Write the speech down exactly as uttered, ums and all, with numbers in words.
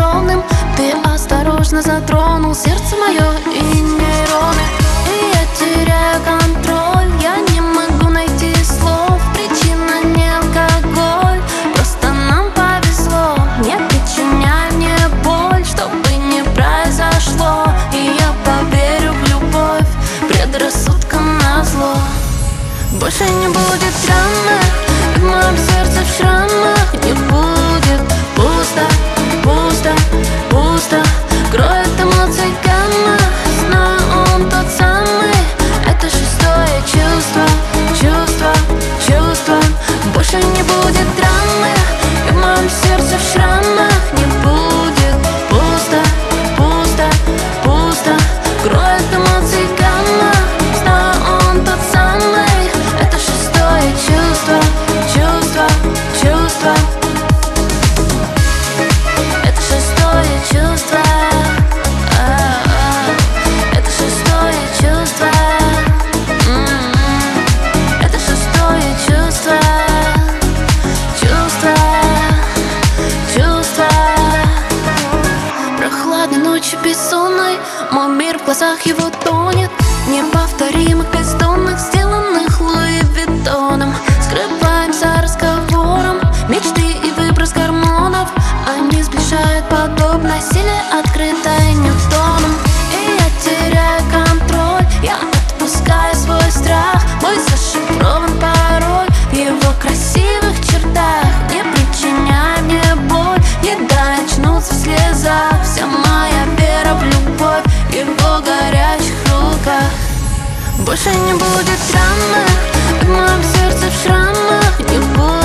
неровным. Ты осторожно затронул сердце мое и нейроны. И я теряю контроль, я не могу найти слов. Причина не алкоголь, просто нам повезло. Не причиняй мне боль, чтобы не произошло. И я поверю в любовь, предрассудкам назло. Больше не будет ранок, в моем сердце в шрамах. Не будет пусто, пусто, пусто. Кроет эмоций гамма, знаю, он тот самый. Это шестое чувство, чувство, чувство. Больше не будет драмы, и в моем сердце в шрамах. Не будет пусто, пусто, пусто. Кроет эмоций гамма, знаю, он тот самый. Это шестое чувство, чувство, чувство. Это шестое чувство. Это шестое чувство. Это шестое чувство. Чувство, чувство. Прохладной ночью бессонной мой мир в глазах его тонет. Неповторимых бездонных, сделанных Луи Виттоном. Скрываемся разговором, мечты и выброс гормонов. Они сближают подобно силе, открытой Ньютоном. И я теряю контроль, я отпускаю свой страх. Мой зашифрован пароль в его красивых чертах. Не причиняй мне боль, не дай очнуться в слезах. Вся моя вера в любовь в его горячих руках. Больше не будет драмы, в моем сердце в шрамах. Не будет